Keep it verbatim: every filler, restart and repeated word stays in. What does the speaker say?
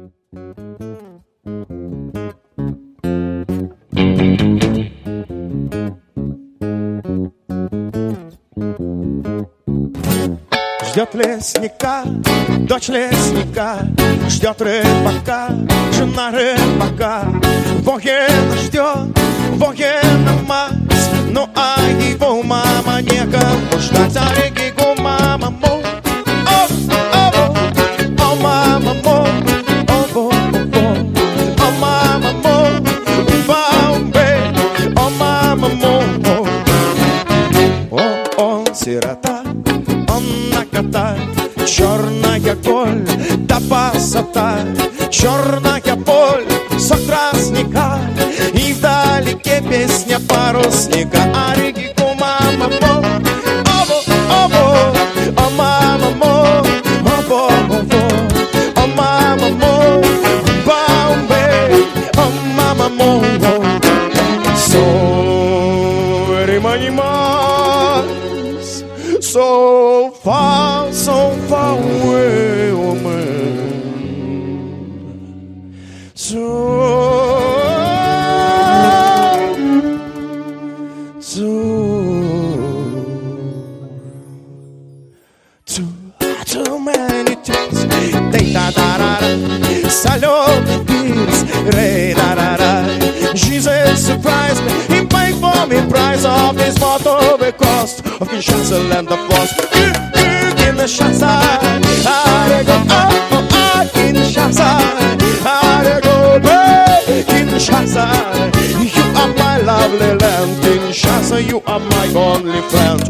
Ждет лесника, дочь лесника, ждет рыбака, жена рыбака. Воина ждет, воина мать, ну а его мама некому ждать. А регику мама мо, о, о, о, мама мо, о, о, о, мама мо, баумбе, о, мама мо, о, он сирота. Черная голь, да пасота, черная боль, сок тростника, и вдалеке песня парусника. А регику мама мо, обо, обо, о мама мо, обо, обо, о мама мо, баумбе, о мама мо. So rimani mais, so far, so far away, oh man. So, so, too, too many times. They da da da da, salome beats, re da da da. Jesus surprised me, he paid for me price of this bottle, the cost of Kinshasa land of lost. Kinshasa, I go up, oh, ah, Kinshasa, I go back, Kinshasa. You are my lovely land, Kinshasa, you are my only friend.